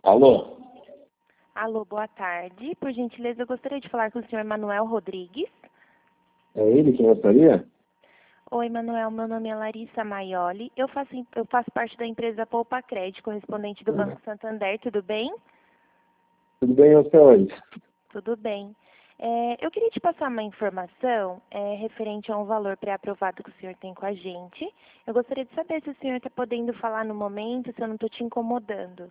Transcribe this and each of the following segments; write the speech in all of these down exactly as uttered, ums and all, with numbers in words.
Alô? Alô, boa tarde. Por gentileza, eu gostaria de falar com o senhor Manuel Rodrigues. É ele que gostaria? Oi, Manuel. Meu nome é Larissa Maioli. Eu faço, eu faço parte da empresa Poupa Crédito, correspondente do Banco Santander. Tudo bem? Tudo bem, eu sou hoje. Tudo bem. É, eu queria te passar uma informação é, referente a um valor pré-aprovado que o senhor tem com a gente. Eu gostaria de saber se o senhor está podendo falar no momento, se eu não estou te incomodando.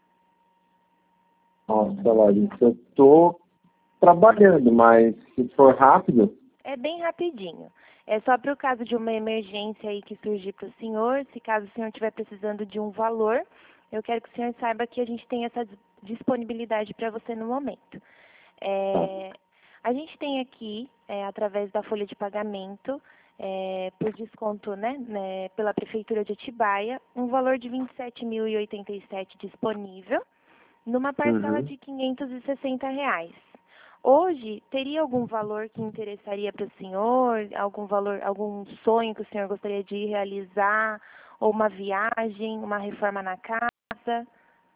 Nossa, Larissa, eu tô trabalhando, mas se for rápido, É bem rapidinho. É só para o caso de uma emergência aí que surgir para o senhor, se caso o senhor estiver precisando de um valor, eu quero que o senhor saiba que a gente tem essa dis- disponibilidade para você no momento. tá. É, a gente tem aqui, é, através da folha de pagamento, é, por desconto, né, né, pela Prefeitura de Atibaia, um valor de vinte e sete mil e oitenta e sete disponível, numa parcela Uhum. de quinhentos e sessenta reais. Hoje, teria algum valor que interessaria para o senhor? Algum valor, algum sonho que o senhor gostaria de realizar? Ou uma viagem, uma reforma na casa?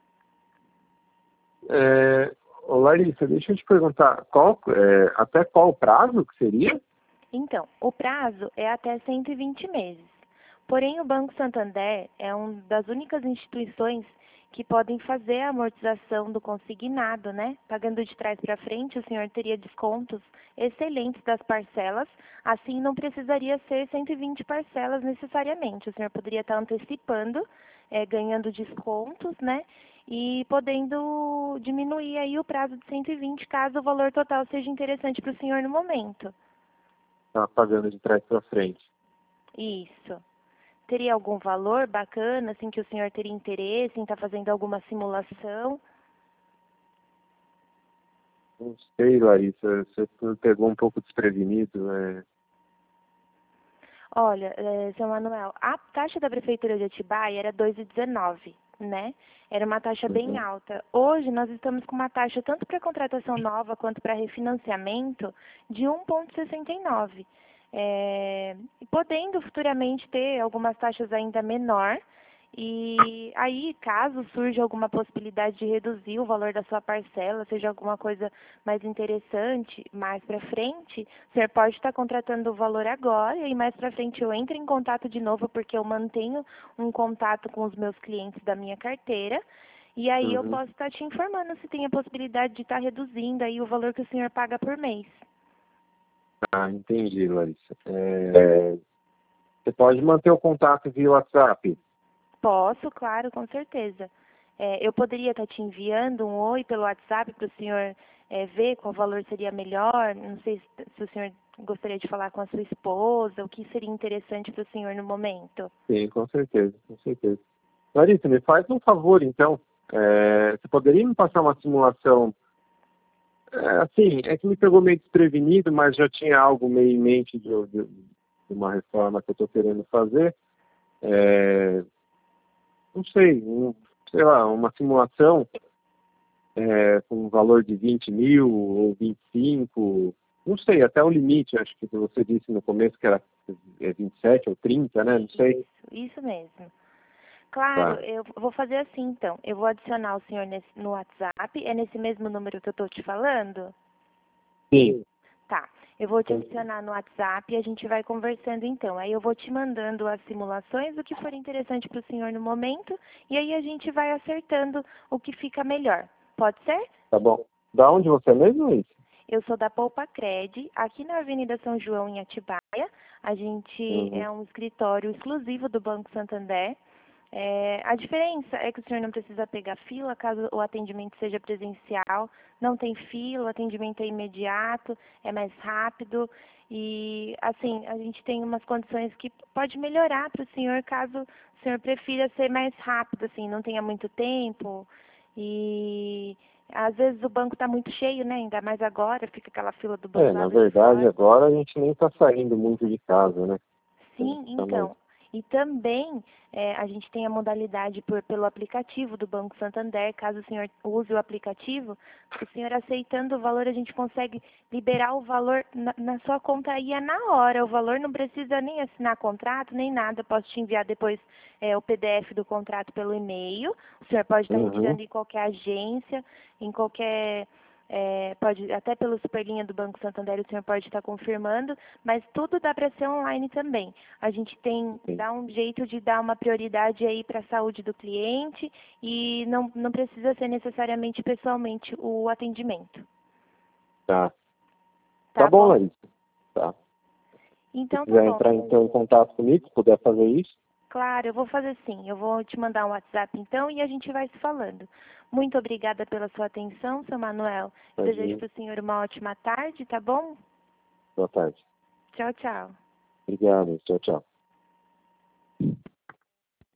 É, ô, Larissa, deixa eu te perguntar, qual, é, até qual prazo que seria? Então, o prazo é até cento e vinte meses. Porém, o Banco Santander é uma das únicas instituições que podem fazer a amortização do consignado, né? Pagando de trás para frente, o senhor teria descontos excelentes das parcelas, assim não precisaria ser cento e vinte parcelas necessariamente. O senhor poderia estar antecipando, eh, ganhando descontos, né? E podendo diminuir aí o prazo de cento e vinte, caso o valor total seja interessante para o senhor no momento. Tá pagando de trás para frente. Isso. Teria algum valor bacana, assim, que o senhor teria interesse em estar fazendo alguma simulação? Não sei, Larissa, você me pegou um pouco desprevenido, né? Olha, eh, seu Manuel, a taxa da Prefeitura de Atibaia era dois vírgula dezenove, né? Era uma taxa bem Uhum. alta. Hoje nós estamos com uma taxa tanto para contratação nova quanto para refinanciamento de um vírgula sessenta e nove. É, e podendo futuramente ter algumas taxas ainda menor. E aí, caso surja alguma possibilidade de reduzir o valor da sua parcela, seja alguma coisa mais interessante, mais para frente, o senhor pode estar contratando o valor agora e aí mais para frente eu entro em contato de novo porque eu mantenho um contato com os meus clientes da minha carteira e aí eu Uhum. posso estar te informando se tem a possibilidade de estar reduzindo aí o valor que o senhor paga por mês. Ah, entendi, Larissa. É, você pode manter o contato via WhatsApp? Posso, claro, com certeza. É, eu poderia estar te enviando um oi pelo WhatsApp para o senhor é, ver qual valor seria melhor. Não sei se, se o senhor gostaria de falar com a sua esposa, o que seria interessante para o senhor no momento. Sim, com certeza, com certeza. Larissa, me faz um favor, então. É, você poderia me passar uma simulação? É, assim, é que me pegou meio desprevenido, mas já tinha algo meio em mente de, de- de uma reforma que eu estou querendo fazer. É, não sei, um, sei lá, uma simulação é, com um valor de vinte mil ou vinte e cinco, não sei, até o limite, acho que você disse no começo que era é, vinte e sete ou trinta, né? Não sei. Isso, isso mesmo. Claro, Tá. eu vou fazer assim então. Eu vou adicionar o senhor nesse, no WhatsApp. É nesse mesmo número que eu estou te falando? Sim. Tá. Eu vou te adicionar no WhatsApp e a gente vai conversando então. Aí eu vou te mandando as simulações, o que for interessante para o senhor no momento, e aí a gente vai acertando o que fica melhor. Pode ser? Tá bom. Da onde você é mesmo, Luiz? Eu sou da Poupa Cred, aqui na Avenida São João, em Atibaia. A gente Uhum. é um escritório exclusivo do Banco Santander. É, a diferença é que o senhor não precisa pegar fila caso o atendimento seja presencial. Não tem fila, o atendimento é imediato, é mais rápido. E, assim, a gente tem umas condições que pode melhorar para o senhor caso o senhor prefira ser mais rápido, assim, não tenha muito tempo. E às vezes o banco está muito cheio, né? Ainda mais agora, fica aquela fila do banco É, do na lado de verdade, fora. agora a gente nem está saindo muito de casa, né? Sim, Tá mais... então. E também é, a gente tem a modalidade por, pelo aplicativo do Banco Santander. Caso o senhor use o aplicativo, o senhor aceitando o valor, a gente consegue liberar o valor na, na sua conta aí é na hora. O valor não precisa nem assinar contrato, nem nada. Eu posso te enviar depois é, o P D F do contrato pelo e-mail. O senhor pode estar Uhum. retirando em qualquer agência, em qualquer... É, pode, até pelo Superlinha do Banco Santander o senhor pode estar confirmando, mas tudo dá para ser online também. A gente tem, Sim. dá um jeito de dar uma prioridade aí para a saúde do cliente e não, não precisa ser necessariamente pessoalmente o atendimento. Tá. Tá, Tá bom, bom? Larissa. Tá. Então Se tá quiser bom. entrar então em contato comigo, se puder fazer isso. Claro, eu vou fazer sim. Eu vou te mandar um WhatsApp então e a gente vai se falando. Muito obrigada pela sua atenção, seu Manuel. Eu desejo para o senhor uma ótima tarde, tá bom? Boa tarde. Tchau, tchau. Obrigado. Tchau, tchau.